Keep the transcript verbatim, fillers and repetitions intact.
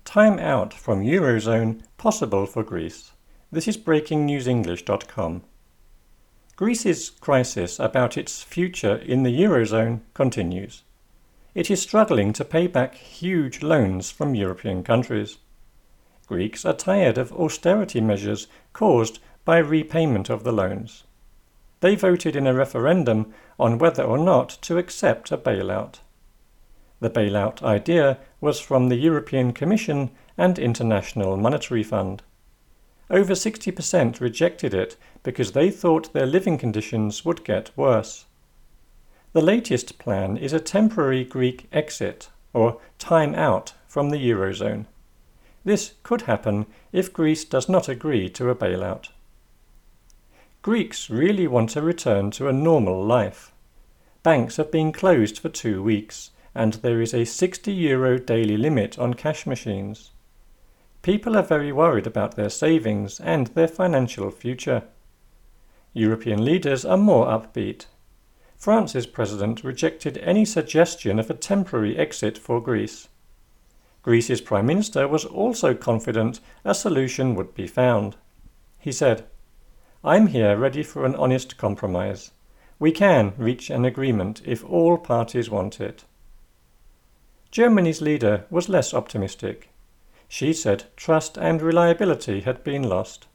Time out from Eurozone possible for Greece. This is breaking news english dot com. Greece's crisis about its future in the Eurozone continues. It is struggling to pay back huge loans from European countries. Greeks are tired of austerity measures caused by repayment of the loans. They voted in a referendum on whether or not to accept a bailout. The bailout idea was from the European Commission and International Monetary Fund. Over sixty percent rejected it because they thought their living conditions would get worse. The latest plan is a temporary Greek exit, or time out, from the Eurozone. This could happen if Greece does not agree to a bailout. Greeks really want to return to a normal life. Banks have been closed for two weeks, and there is a sixty euro daily limit on cash machines. People are very worried about their savings and their financial future. European leaders are more upbeat. France's president rejected any suggestion of a temporary exit for Greece. Greece's prime minister was also confident a solution would be found. He said, "I'm here ready for an honest compromise. We can reach an agreement if all parties want it." Germany's leader was less optimistic. She said trust and reliability had been lost.